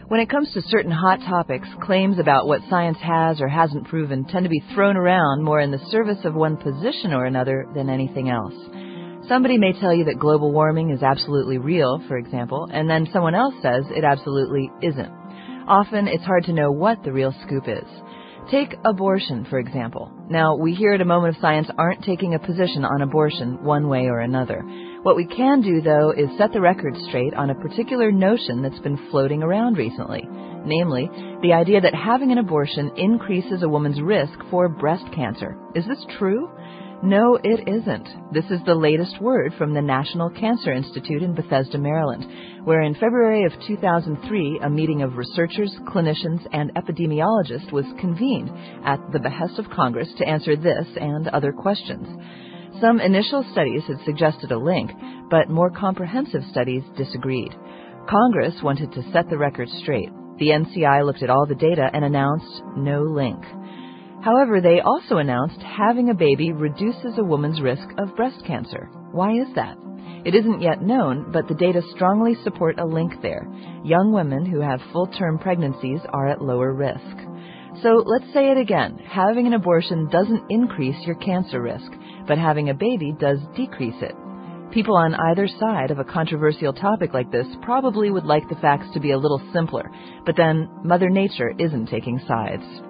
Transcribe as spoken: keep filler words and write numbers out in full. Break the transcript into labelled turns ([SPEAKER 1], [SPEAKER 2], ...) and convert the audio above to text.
[SPEAKER 1] When it comes to certain hot topics, claims about what science has or hasn't proven tend to be thrown around more in the service of one position or another than anything else. Somebody may tell you that global warming is absolutely real, for example, and then someone else says it absolutely isn't. Often, it's hard to know what the real scoop is. Take abortion, for example. Now, we here at A Moment of Science aren't taking a position on abortion one way or another. What we can do, though, is set the record straight on a particular notion that's been floating around recently. Namely, the idea that having an abortion increases a woman's risk for breast cancer. Is this true? No, it isn't. This is the latest word from the National Cancer Institute in Bethesda, Maryland, where in February of two thousand three, a meeting of researchers, clinicians, and epidemiologists was convened at the behest of Congress to answer this and other questions. Some initial studies had suggested a link, but more comprehensive studies disagreed. Congress wanted to set the record straight. The N C I looked at all the data and announced no link. However, they also announced having a baby reduces a woman's risk of breast cancer. Why is that? It isn't yet known, but the data strongly support a link there. Young women who have full-term pregnancies are at lower risk. So let's say it again. Having an abortion doesn't increase your cancer risk, but having a baby does decrease it. People on either side of a controversial topic like this probably would like the facts to be a little simpler, but then Mother Nature isn't taking sides.